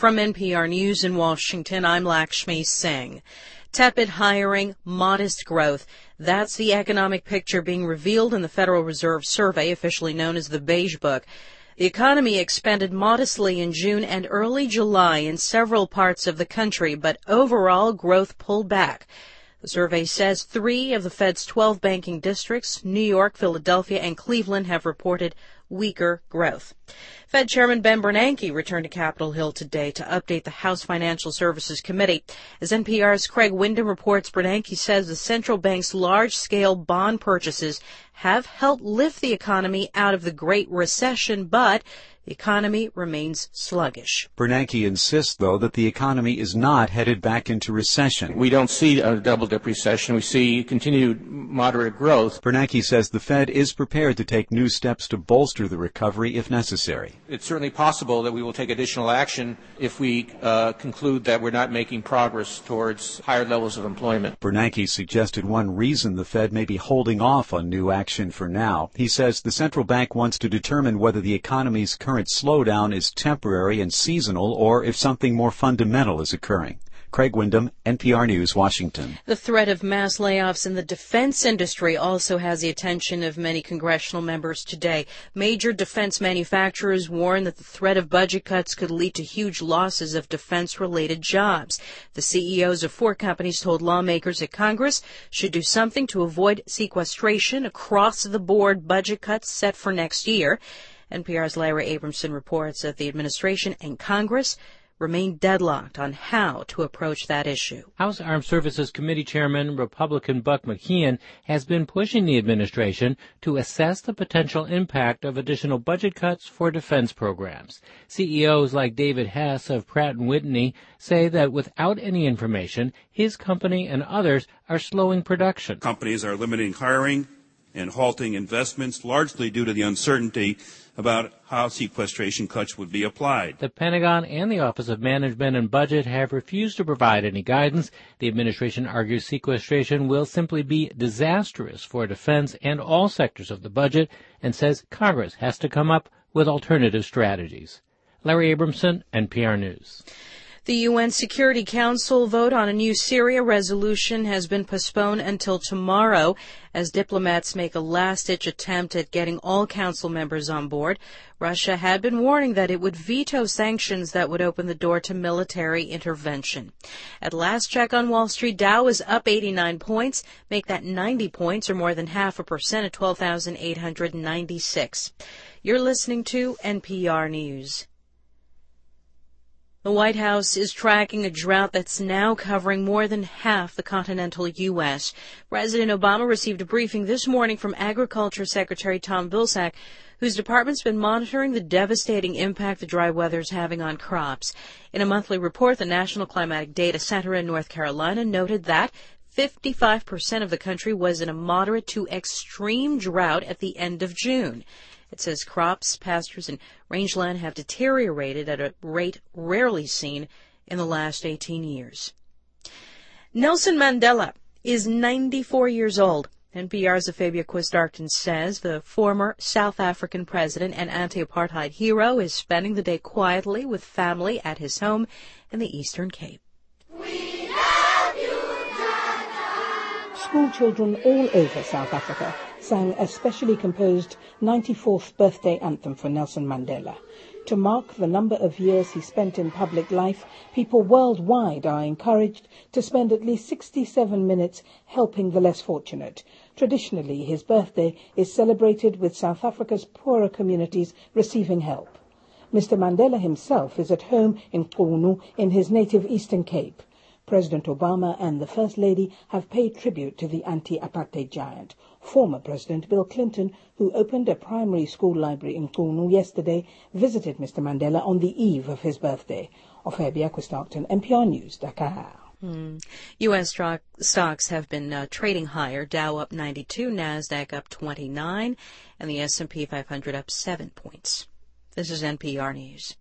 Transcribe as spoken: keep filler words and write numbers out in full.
From N P R News in Washington, I'm Lakshmi Singh. Tepid hiring, modest growth. That's the economic picture being revealed in the Federal Reserve survey, officially known as the Beige Book. The economy expanded modestly in June and early July in several parts of the country, but overall growth pulled back. The survey says three of the Fed's twelve banking districts, New York, Philadelphia, and Cleveland, have reported weaker growth. Fed Chairman Ben Bernanke returned to Capitol Hill today to update the House Financial Services Committee. As N P R's Craig Windham reports, Bernanke says the central bank's large-scale bond purchases have helped lift the economy out of the Great Recession, but the economy remains sluggish. Bernanke insists, though, that the economy is not headed back into recession. We don't see a double-dip recession. We see continued moderate growth. Bernanke says the Fed is prepared to take new steps to bolster the recovery if necessary. It's certainly possible that we will take additional action if we uh, conclude that we're not making progress towards higher levels of employment. Bernanke suggested one reason the Fed may be holding off on new action for now. He says the central bank wants to determine whether the economy's current current slowdown is temporary and seasonal or if something more fundamental is occurring. Craig Windham, N P R News, Washington. The threat of mass layoffs in the defense industry also has the attention of many congressional members today. Major defense manufacturers warn that the threat of budget cuts could lead to huge losses of defense-related jobs. The C E Os of four companies told lawmakers that Congress should do something to avoid sequestration across-the-board budget cuts set for next year. N P R's Larry Abramson reports that the administration and Congress remain deadlocked on how to approach that issue. House Armed Services Committee Chairman Republican Buck McKeon has been pushing the administration to assess the potential impact of additional budget cuts for defense programs. C E Os like David Hess of Pratt and Whitney say that without any information, his company and others are slowing production. Companies are limiting hiring and halting investments, largely due to the uncertainty about how sequestration cuts would be applied. The Pentagon and the Office of Management and Budget have refused to provide any guidance. The administration argues sequestration will simply be disastrous for defense and all sectors of the budget and says Congress has to come up with alternative strategies. Larry Abramson, N P R News. The U N Security Council vote on a new Syria resolution has been postponed until tomorrow as diplomats make a last-ditch attempt at getting all council members on board. Russia had been warning that it would veto sanctions that would open the door to military intervention. At last check on Wall Street, Dow is up eighty-nine points, make that ninety points or more than half a percent at twelve thousand eight hundred ninety-six. You're listening to N P R News. The White House is tracking a drought that's now covering more than half the continental U S. President Obama received a briefing this morning from Agriculture Secretary Tom Vilsack, whose department's been monitoring the devastating impact the dry weather is having on crops. In a monthly report, the National Climatic Data Center in North Carolina noted that fifty-five percent of the country was in a moderate to extreme drought at the end of June. It says crops, pastures, and rangeland have deteriorated at a rate rarely seen in the last eighteen years. Nelson Mandela is ninety-four years old. N P R's Afabia Quist-Arkin says the former South African president and anti-apartheid hero is spending the day quietly with family at his home in the Eastern Cape. We love you, Nana. School children all over South Africa sang a specially composed ninety-fourth birthday anthem for Nelson Mandela. To mark the number of years he spent in public life, people worldwide are encouraged to spend at least sixty-seven minutes helping the less fortunate. Traditionally, his birthday is celebrated with South Africa's poorer communities receiving help. Mister Mandela himself is at home in Qunu in his native Eastern Cape. President Obama and the First Lady have paid tribute to the anti-apartheid giant. Former President Bill Clinton, who opened a primary school library in Qunu yesterday, visited Mister Mandela on the eve of his birthday. Afabia Quist-Arkin, N P R News, Dakar. Hmm. U S stock, stocks have been uh, trading higher. Dow up ninety-two, NASDAQ up twenty-nine, and the S and P five hundred up seven points. This is N P R News.